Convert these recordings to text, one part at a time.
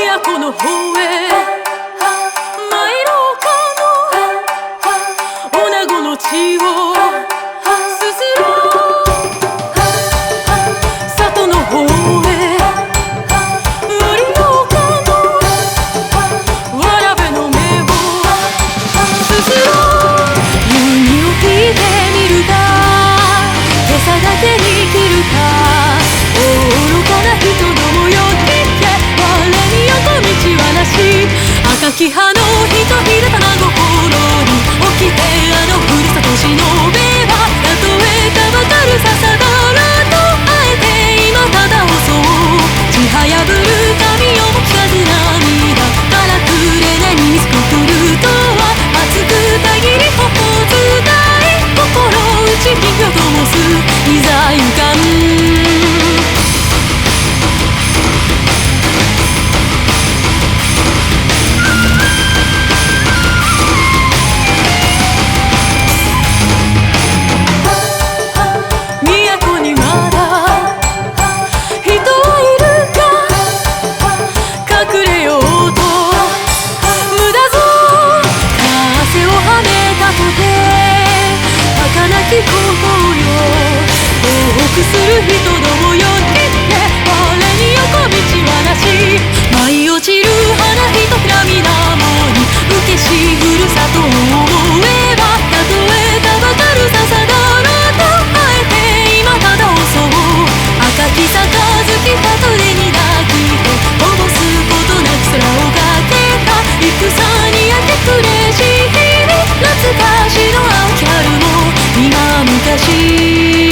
都の方へ参ろうかの女子の血をすすろう里の方へ降りようかのわらべの目をすすろう耳を聞いてみるか今朝だけに来るか愚かな人どもよ赤き葉のひとひら卵心に起きてあのふるさと忍べばたとえかばかる笹だらとあえて今ただ襲うちはやぶる髪をも聞かず涙からくれないに水くくるとは熱くたぎり頬伝い心打ち金魚ともすいざゆかんする人どもよって我に横道はなし舞い落ちる花ひとひら水面に受けしふるさとを思えばたとえかばかる笹だらとあえて今ただ襲う赤き杯片手に抱きてこぼすことなく空をかけた戦に明け暮れし日々懐かしの青き春も今昔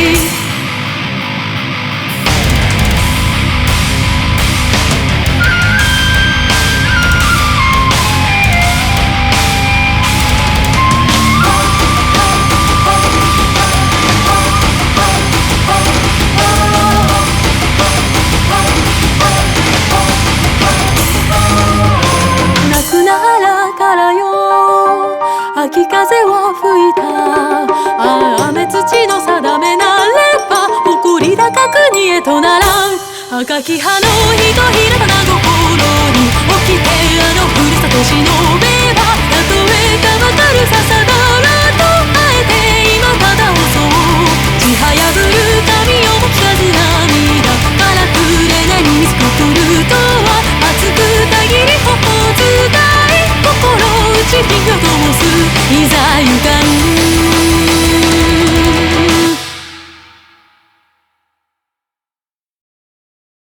秋風を吹いた雨土の定めなれば誇り高くにへとならん赤き葉のひとひら卵